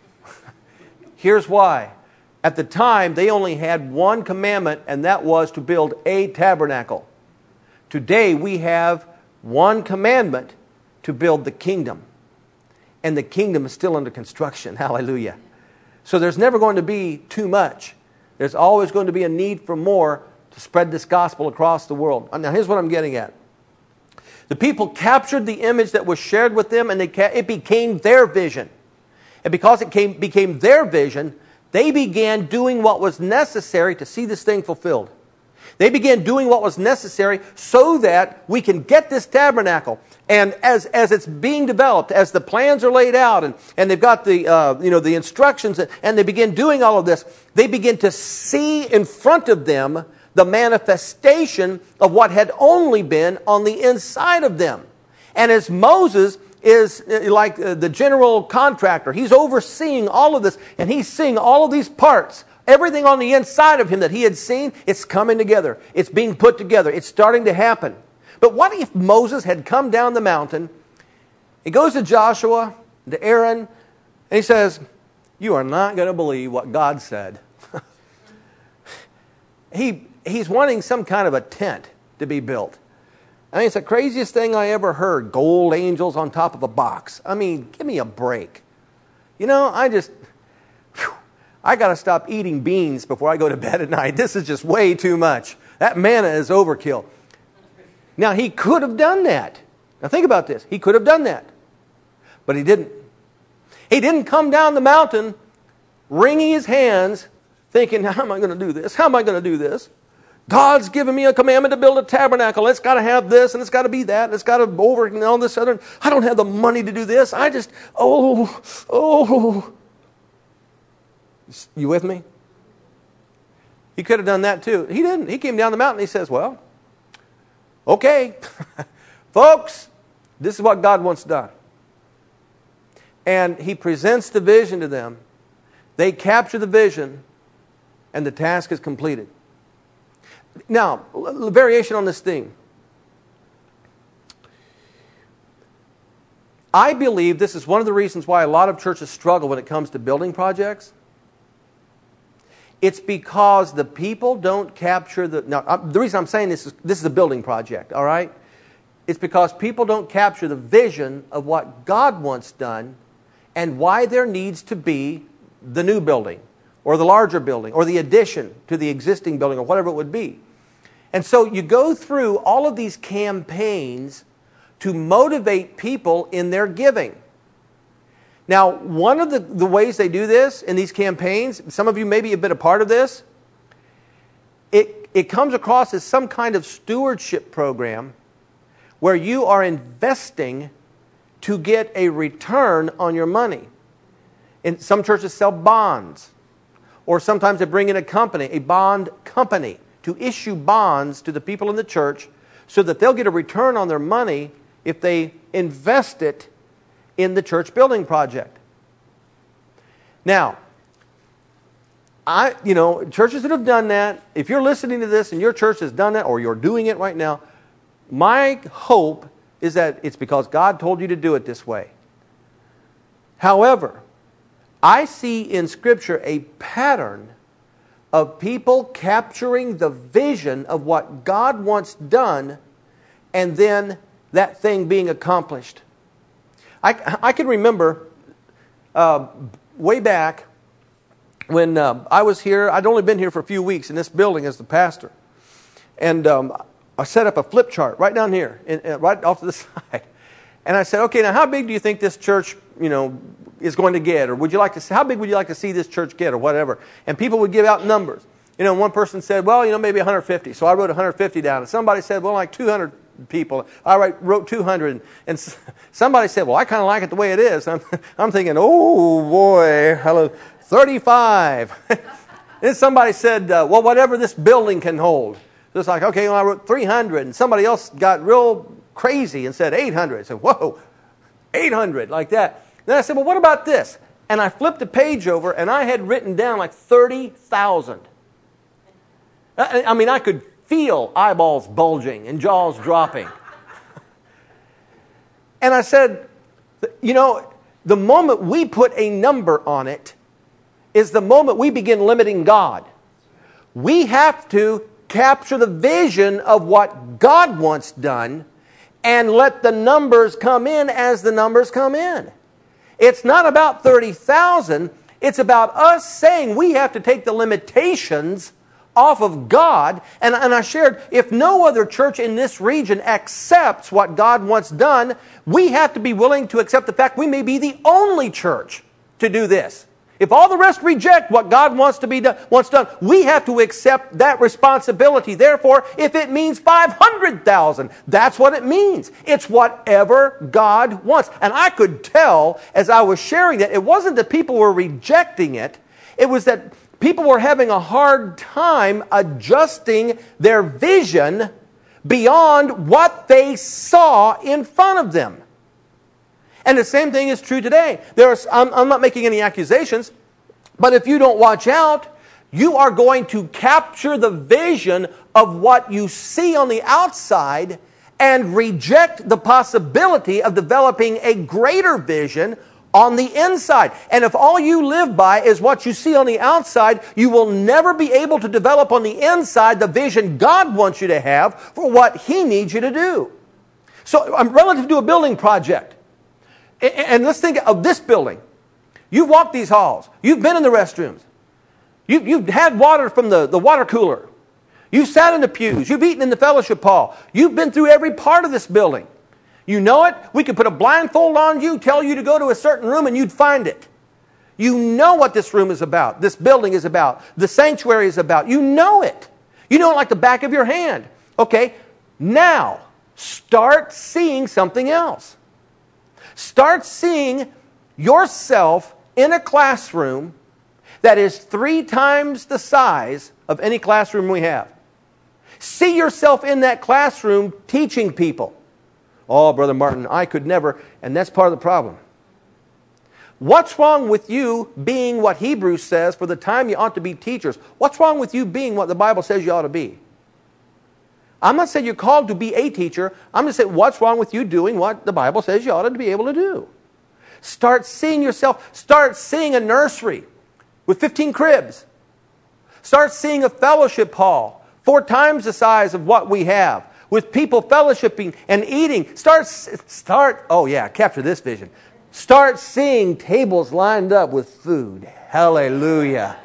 Here's why. At the time, they only had one commandment, and that was to build a tabernacle. Today, we have one commandment to build the kingdom. And the kingdom is still under construction. Hallelujah. So there's never going to be too much. There's always going to be a need for more to spread this gospel across the world. Now, here's what I'm getting at. The people captured the image that was shared with them, and they ca- it became their vision. And because it came, became their vision, they began doing what was necessary to see this thing fulfilled. They began doing what was necessary so that we can get this tabernacle. And as, as it's being developed, as the plans are laid out, and, and they've got the, uh, you know, the instructions, and they begin doing all of this, they begin to see in front of them the manifestation of what had only been on the inside of them. And as Moses is like the general contractor, he's overseeing all of this, and he's seeing all of these parts. Everything on the inside of him that he had seen, it's coming together. It's being put together. It's starting to happen. But what if Moses had come down the mountain, he goes to Joshua, to Aaron, and he says, you are not going to believe what God said. he He's wanting some kind of a tent to be built. I mean, it's the craziest thing I ever heard. Gold angels on top of a box. I mean, give me a break. You know, I just... Whew, I got to stop eating beans before I go to bed at night. This is just way too much. That manna is overkill. Now, he could have done that. Now, think about this. He could have done that. But he didn't. He didn't come down the mountain wringing his hands thinking, how am I going to do this? How am I going to do this? God's given me a commandment to build a tabernacle. It's got to have this, and it's got to be that, and it's got to over and all this other. I don't have the money to do this. I just, oh, oh. You with me? He could have done that too. He didn't. He came down the mountain and he says, well, okay, folks, this is what God wants done. And he presents the vision to them. They capture the vision, and the task is completed. Now, a variation on this theme. I believe this is one of the reasons why a lot of churches struggle when it comes to building projects. It's because the people don't capture the... Now, the reason I'm saying this is this is a building project, all right? It's because people don't capture the vision of what God wants done and why there needs to be the new building or the larger building or the addition to the existing building or whatever it would be. And so you go through all of these campaigns to motivate people in their giving. Now, one of the, the ways they do this in these campaigns, some of you maybe have been a part of this, it, it comes across as some kind of stewardship program where you are investing to get a return on your money. And some churches sell bonds, or sometimes they bring in a company, a bond company, to issue bonds to the people in the church so that they'll get a return on their money if they invest it in the church building project. Now, I, you know, churches that have done that, if you're listening to this and your church has done that or you're doing it right now, my hope is that it's because God told you to do it this way. However, I see in Scripture a pattern of people capturing the vision of what God wants done and then that thing being accomplished. I, I can remember uh, way back when uh, I was here. I'd only been here for a few weeks in this building as the pastor. And um, I set up a flip chart right down here, in, in, right off to the side. And I said, okay, now how big do you think this church, you know, is going to get? Or would you like to see, how big would you like to see this church get or whatever? And people would give out numbers. You know, one person said, well, you know, maybe one hundred fifty. So I wrote one hundred fifty down. And somebody said, well, like two hundred people. I wrote two hundred. And somebody said, well, I kind of like it the way it is. I'm, I'm thinking, oh, boy, hello, thirty-five. Then somebody said, uh, well, whatever this building can hold. So it's like, okay, well, I wrote three hundred. And somebody else got real crazy and said eight hundred. I said, whoa, eight hundred, like that. Then I said, well, what about this? And I flipped the page over, and I had written down like thirty thousand. I, I mean, I could feel eyeballs bulging and jaws dropping. And I said, you know, the moment we put a number on it is the moment we begin limiting God. We have to capture the vision of what God wants done and let the numbers come in as the numbers come in. It's not about thirty thousand. It's about us saying we have to take the limitations off of God. And, and I shared, if no other church in this region accepts what God wants done, we have to be willing to accept the fact we may be the only church to do this. If all the rest reject what God wants to be done, wants done, we have to accept that responsibility. Therefore, if it means five hundred thousand, that's what it means. It's whatever God wants. And I could tell as I was sharing that it wasn't that people were rejecting it. It was that people were having a hard time adjusting their vision beyond what they saw in front of them. And the same thing is true today. There are, I'm, I'm not making any accusations, but if you don't watch out, you are going to capture the vision of what you see on the outside and reject the possibility of developing a greater vision on the inside. And if all you live by is what you see on the outside, you will never be able to develop on the inside the vision God wants you to have for what He needs you to do. So, um, relative to a building project, and let's think of this building. You've walked these halls. You've been in the restrooms. You've, you've had water from the, the water cooler. You've sat in the pews. You've eaten in the fellowship hall. You've been through every part of this building. You know it. We could put a blindfold on you, tell you to go to a certain room, and you'd find it. You know what this room is about. This building is about. The sanctuary is about. You know it. You know it like the back of your hand. Okay, now start seeing something else. Start seeing yourself in a classroom that is three times the size of any classroom we have. See yourself in that classroom teaching people. Oh, Brother Martin, I could never, and that's part of the problem. What's wrong with you being what Hebrews says for the time you ought to be teachers? What's wrong with you being what the Bible says you ought to be? I'm not saying you're called to be a teacher. I'm just saying what's wrong with you doing what the Bible says you ought to be able to do. Start seeing yourself. Start seeing a nursery with fifteen cribs. Start seeing a fellowship hall four times the size of what we have, with people fellowshipping and eating. Start, start, oh yeah, capture this vision. Start seeing tables lined up with food. Hallelujah.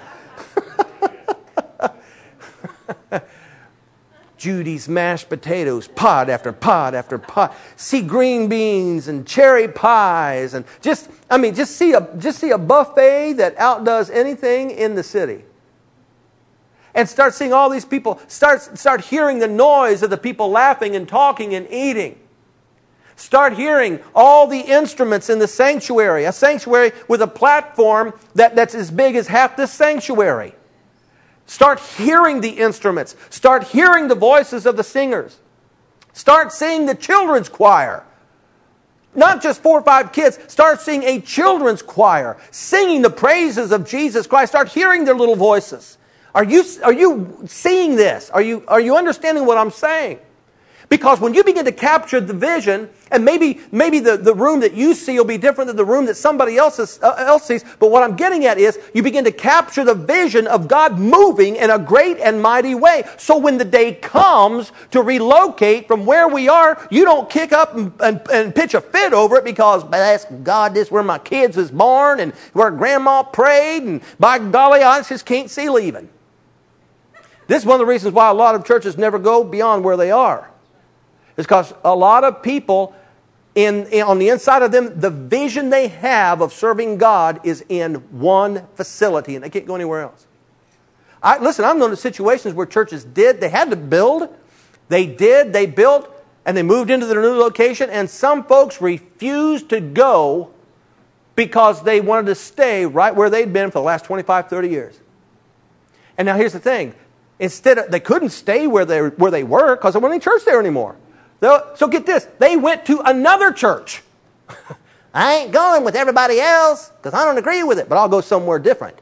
Judy's mashed potatoes, pod after pod after pod. See green beans and cherry pies, and just, I mean, just see a just see a buffet that outdoes anything in the city. And start seeing all these people. Start start hearing the noise of the people laughing and talking and eating. Start hearing all the instruments in the sanctuary. A sanctuary with a platform that, that's as big as half this sanctuary. Start hearing the instruments. Start hearing the voices of the singers. Start seeing the children's choir. Not just four or five kids. Start seeing a children's choir singing the praises of Jesus Christ. Start hearing their little voices. Are you, are you seeing this? Are you, are you understanding what I'm saying? Because when you begin to capture the vision, and maybe maybe the, the room that you see will be different than the room that somebody else, is, uh, else sees, but what I'm getting at is you begin to capture the vision of God moving in a great and mighty way. So when the day comes to relocate from where we are, you don't kick up and, and, and pitch a fit over it because, bless God, this is where my kids was born and where Grandma prayed, and by golly, I just can't see leaving. This is one of the reasons why a lot of churches never go beyond where they are. It's because a lot of people, in, in on the inside of them, the vision they have of serving God is in one facility, and they can't go anywhere else. I, listen, I've known of situations where churches did, they had to build, they did, they built, and they moved into their new location, and some folks refused to go because they wanted to stay right where they'd been for the last twenty-five, thirty years. And now here's the thing. Instead of, they couldn't stay where they, where they were because there wasn't any church there anymore. So get this, they went to another church. I ain't going with everybody else because I don't agree with it, but I'll go somewhere different.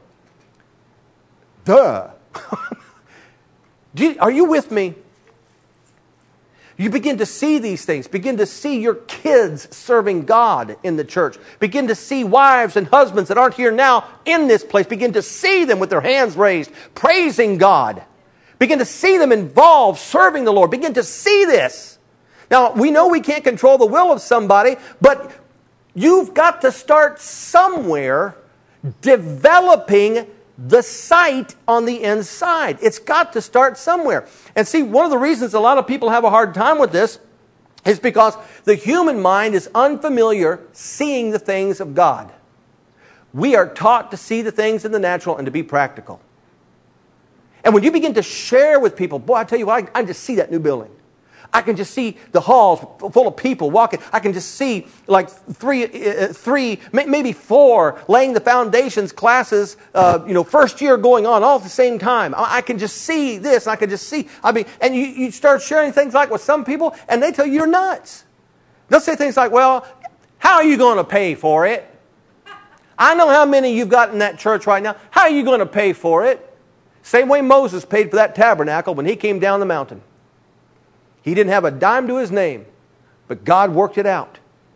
Duh. Do you, are you with me? You begin to see these things. Begin to see your kids serving God in the church. Begin to see wives and husbands that aren't here now in this place. Begin to see them with their hands raised, praising God. Begin to see them involved, serving the Lord. Begin to see this. Now, we know we can't control the will of somebody, but you've got to start somewhere developing the sight on the inside. It's got to start somewhere. And see, one of the reasons a lot of people have a hard time with this is because the human mind is unfamiliar seeing the things of God. We are taught to see the things in the natural and to be practical. And when you begin to share with people, boy, I tell you what, I, I just see that new building. I can just see the halls full of people walking. I can just see like three, uh, three, maybe four laying the foundations classes, uh, you know, first year going on all at the same time. I can just see this. I can just see. I mean, and you, you start sharing things like with some people, and they tell you you're nuts. They'll say things like, "Well, how are you going to pay for it? I know how many you've got in that church right now. How are you going to pay for it?" Same way Moses paid for that tabernacle when he came down the mountain. He didn't have a dime to his name, but God worked it out.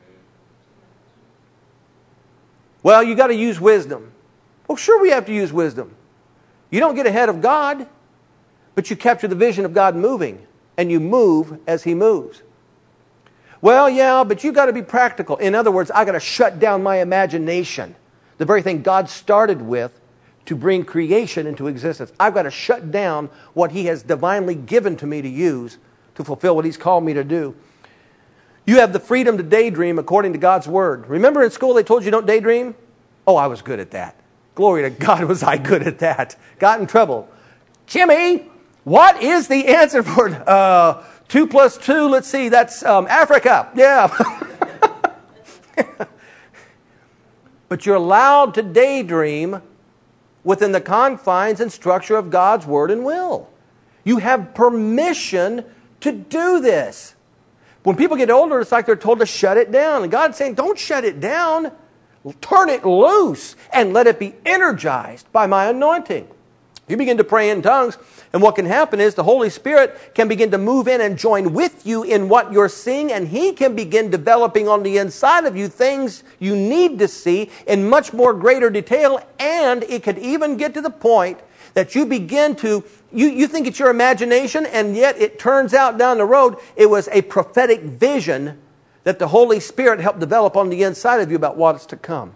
Well, you got to use wisdom. Well, sure we have to use wisdom. You don't get ahead of God, but you capture the vision of God moving, and you move as He moves. Well, yeah, but you got to be practical. In other words, I got to shut down my imagination, the very thing God started with to bring creation into existence. I've got to shut down what He has divinely given to me to use to fulfill what He's called me to do. You have the freedom to daydream according to God's Word. Remember in school they told you don't daydream? Oh, I was good at that. Glory to God, was I good at that. Got in trouble. Jimmy, What is the answer for uh, two plus two? Let's see, that's um, Africa. Yeah. But you're allowed to daydream within the confines and structure of God's Word and will. You have permission to do this. When people get older, it's like they're told to shut it down. And God's saying, don't shut it down. Turn it loose and let it be energized by my anointing. You begin to pray in tongues, and what can happen is the Holy Spirit can begin to move in and join with you in what you're seeing, and He can begin developing on the inside of you things you need to see in much more greater detail, and it could even get to the point that you begin to, you, you think it's your imagination, and yet it turns out down the road it was a prophetic vision that the Holy Spirit helped develop on the inside of you about what's to come.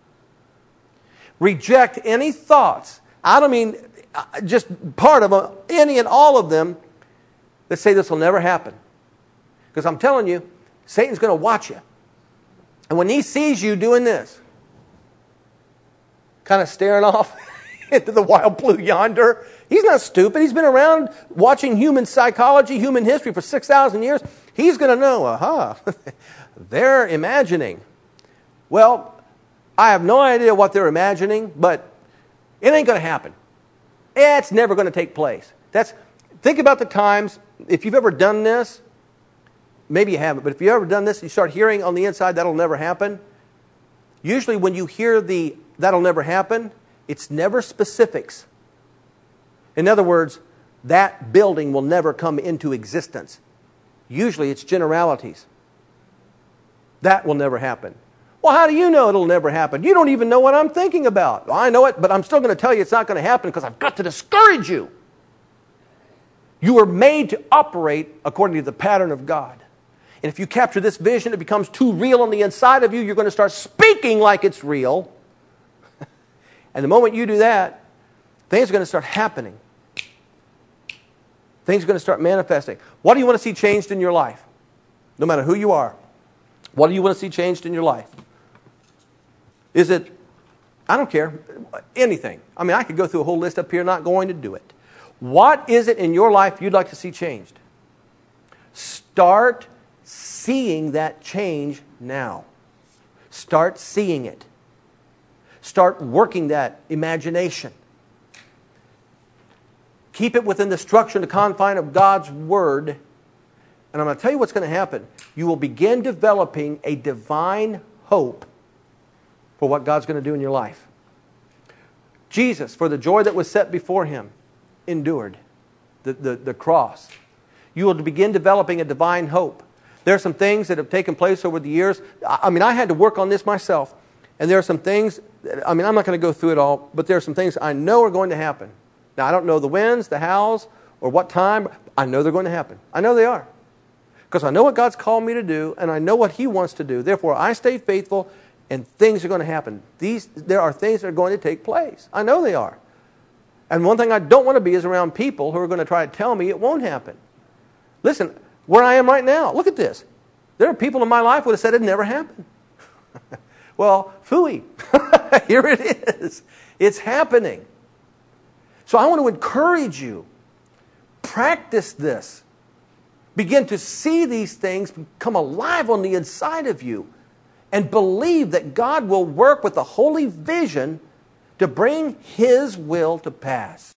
Reject any thoughts. I don't mean just part of them, any and all of them that say this will never happen. Because I'm telling you, Satan's going to watch you. And when he sees you doing this, kind of staring off into the wild blue yonder, he's not stupid. He's been around watching human psychology, human history for six thousand years. He's going to know, aha, they're imagining. Well, I have no idea what they're imagining, but it ain't going to happen. It's never going to take place. That's, think about the times, if you've ever done this, maybe you haven't, but if you've ever done this, you start hearing on the inside, that'll never happen. Usually when you hear the, that'll never happen, it's never specifics. In other words, that building will never come into existence. Usually it's generalities. That will never happen. Well, how do you know it'll never happen? You don't even know what I'm thinking about. Well, I know it, but I'm still going to tell you it's not going to happen because I've got to discourage you. You were made to operate according to the pattern of God. And if you capture this vision, it becomes too real on the inside of you, you're going to start speaking like it's real. And the moment you do that, things are going to start happening. Things are going to start manifesting. What do you want to see changed in your life? No matter who you are. What do you want to see changed in your life? Is it, I don't care, anything. I mean, I could go through a whole list up here, not going to do it. What is it in your life you'd like to see changed? Start seeing that change now. Start seeing it. Start working that imagination. Keep it within the structure and the confine of God's Word. And I'm going to tell you what's going to happen. You will begin developing a divine hope for what God's going to do in your life. Jesus, for the joy that was set before Him, endured the, the, the cross. You will begin developing a divine hope. There are some things that have taken place over the years. I mean, I had to work on this myself. And there are some things, I mean, I'm not going to go through it all, but there are some things I know are going to happen. Now, I don't know the whens, the hows, or what time. I know they're going to happen. I know they are. Because I know what God's called me to do, and I know what He wants to do. Therefore, I stay faithful, and things are going to happen. These, there are things that are going to take place. I know they are. And one thing I don't want to be is around people who are going to try to tell me it won't happen. Listen, where I am right now, look at this. There are people in my life who would have said it'd never happen. Well, phooey. Here it is. It's happening. So I want to encourage you. Practice this. Begin to see these things come alive on the inside of you. And believe that God will work with the holy vision to bring His will to pass.